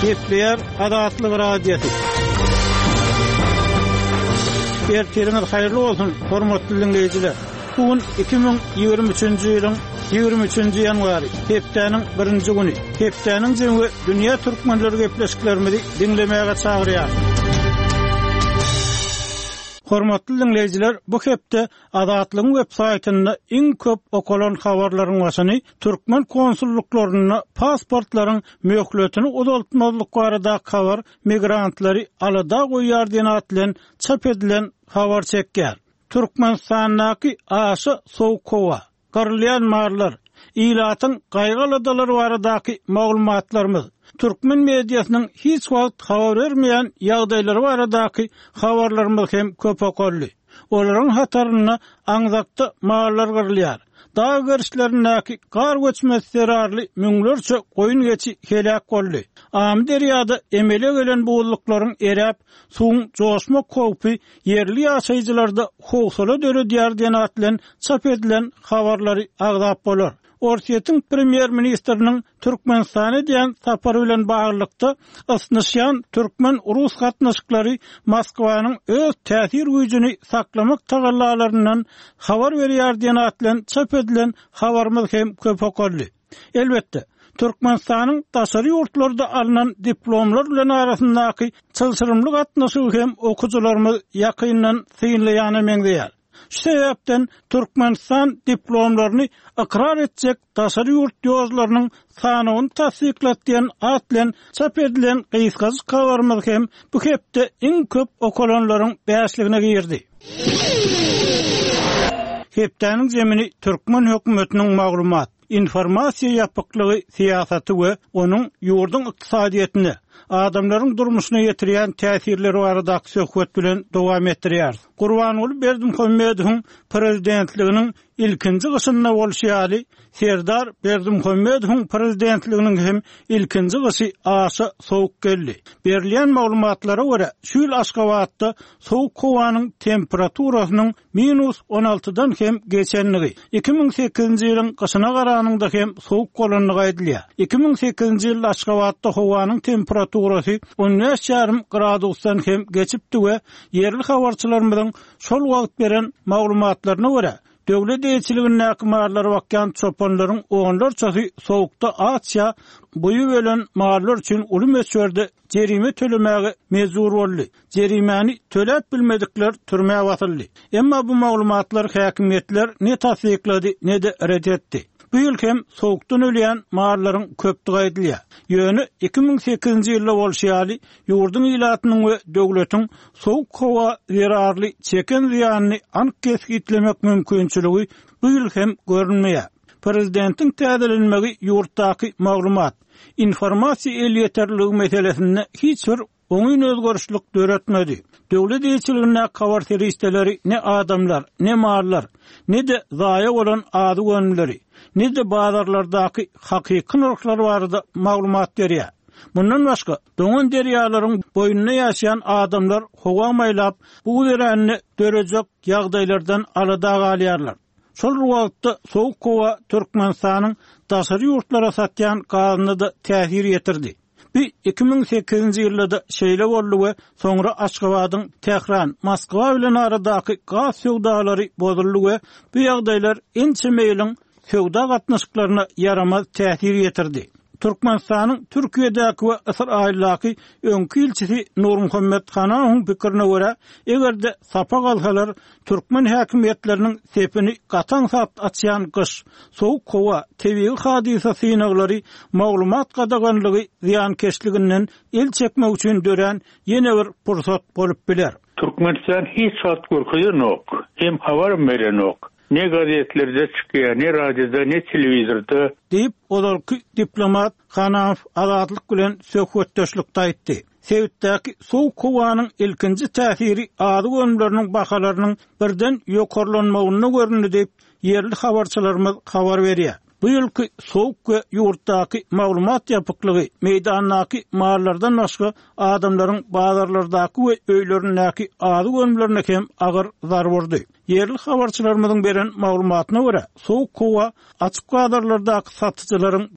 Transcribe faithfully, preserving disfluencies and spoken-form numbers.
Gepleyer adatlyk radiosu. Ertiriniz hayırlı olsun, hormatly dinleyijiler. Bugün iki bin ýygrimi üçinji ýylyň ýygrimi üçinji ýanwary, hepdeniň birinji güni. Hepdeniň jemgy dünýä türkmenleri gepleşiklerimizi dinlemäge çagyrýar. Hormatly dinleyijiler, bu hepde Adatlygyň websaýtynda iň köp okulan habarlaryň başyny türkmen konsulluklaryna pasportlaryň möhletini uzaltmazlyk barada habar migrantlary alada goýýar diýen atlan çap edilen habar çekýär. Türkmenistandaky aşy Sowkowa, garlyan marlar, ilatyň gaýgaly dalary baradaky maglumatlarymyz türkmen mediasynyň hiç wagt habar bermeýän ýagdaýlary baradaky habarlarymyz hem köp okully. Olaryň hataryny aňzakda marlar garlýar. Dağ görüşlerindeki gar göçmesi zararlı müňlerçe goýun geçi helak boldy. Am derýada emele gelen boğullukların erap, suň joşma kopy yerli ýaşaýjylarda howsala döre diýär diýen atlan çap edilen habarlary agdap bolar. Orsiýetiň premier ministriniň Türkmenistana diýen sapary bilen baglykda asnysyan türkmen urus gatnaşyklary Moskwanyň öz täsir güýjüni saklamak tagallalaryndan habar berýär diýen atlan çap edilen habarymyz hem köp okully. Elbetde Türkmenistanyň daşary ýurtlarynda alynan diplomlar bilen arasyndaky çylşyrymly gatnaşyk hem okujularymyz ýakyndan synlaýany meňdeýär. Şu sebepden Türkmenistan diplomlaryny ikrar etjek daşary ýurt ýozlarynyň sanyny tasdiklatýan atlan çap edilen gysgazy habarymyz hem bu hepde iň köp okulanlaryň bäşligine girdi. Hepdeniň jemini türkmen hökümetiniň maglumat, informasiýa ýapyklygy siýasaty we onuň ýurdun ykdysadyýetini, adamlaryň durmuşyna ýetirýän täsirleri baradaky söhbet bilen dowam etdirýär. Gurbanuly Berdimuhammedowyň prezidentliginiň ilkinji gyşyna bolşýaly Serdar Berdimuhammedowyň prezidentliginiň hem ilkinji gysy aşy sowuk geldi. Berilýän maglumatlara görä, şu ýyl Aşgabatda Sowkowanyň temperaturasynyň minus on altydan hem geçenligi, iki bin sekizinji ýylyň gyşyna garanyňda hem sowuk bolanlygy aýdylýar. iki bin sekizinji ýyl Aşgabatda howanyň temperaturasy on beş ýarym gradusdan hem geçipdi we yerli habarçylarymyň şol wagt beren maglumatlaryna görä döwlet eýçiliginiň marlary bakýan çopanlaryň oňlarçasy sowukda atça boyu bölen marlar üçin uly meçberde jerime tölemäge mezur boldy. Jerimeni töläp bilmedikler türmäge batyldy. Emma bu maglumatlar häkimetler ne tasdiklady ne de red etdi. Bu ýyl hem sowukdan ölýän marlaryň köpdigi aýdylýar. Ýöne iki bin sekizinji ýylda bolşýaly ýurdun ilatynyň we döwletiň sowuk hawa zararly çeken ziýanyny anyk kesgitlemek mümkinçiligi bu ýyl hem görünmeýär. Prezidentiň täzelenmegi ýurtdaky maglumat, informasiýa elýeterligi meselesinde hiç bir oňyn özgörüşlik döretmedi. Döwlet eýçiligine habar seristeleri ne adamlar, ne marlar, ne de zaýa bolan ady gönülleri, ne de bazarlardaky hakyky nurklar barada maglumat berýär. Bundan başga, doňan derýalaryň boýununa ýaşaýan adamlar howa maýlap bu deränni dörejek ýagdaýlardan alada galýarlar. Şol wagtda Sowkowa Türkmenistanyň daşary ýurtlara satýan gazyny da täsir ýetirdi. Bu iki bin sekizinji ýylda şeýle boldy we soňra Aşgabatyň Tehran, Moskwa bilen aradaky gaz söwdalary bozuldy we bu ýagdaýlar ençe meýliň söwda gatnaşyklaryna yaramaz täsir ýetirdi. Türkmenistanyň Türkiýedäki we Israildaky öňkü ilçisi Nurmuhammed Hanawyň pikirine görä, egerde sapa galsalar türkmen häkimetleriniň sepini gatan sap açýan gyş, Sowkowa tebii hadisa synaglary maglumat gadaganlygy ziýankeşliginden el çekmek üçin dören ýene bir pursat bolup biler. Türkmenistan hiç wagt görkezýänok, hem habar berenok. Ne gazetlerde çıkıyor, ne radyoda, ne televizorda. Deyip olarky diplomat Hanaw azatlyk bilen söhbetdeşlikde aýtdy. Sewitdäki Sowkowanyň ilkinji täsiri ady gönülleriniň bahalarynyň birden ýokarlanmagyna göründi deyip yerli habarçylarymyz habar berýär. Bu ýylky sowuk we ýurtdaky maglumat ýapyklygy meýdandaky marlardan başga adamlaryň bazarlardaky we öýlerindäki ady gönüllerine hem agyr zar berdi. Yerli habarçylarymyň beren maglumatyna görä, Sowkowa açyk bazarlardaky satyjylaryň